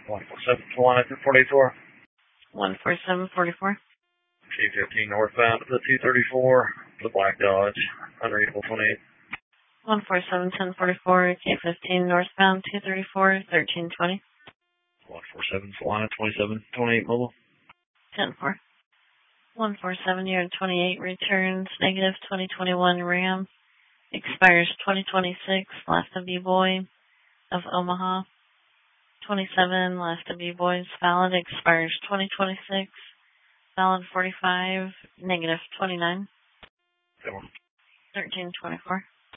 147 Solana 244. 14744. T15 northbound to the 234, the Black Dodge, unreadable 28. 1471044, K15 northbound 234, 1320. 147 Solana 2728 mobile. 10-4. 147 year 28 returns, negative 2021 Ram. Expires 2026, last of B-Boy of Omaha. 27, last of B-Boys, valid, expires 2026. Valid 45, negative 29. 1324.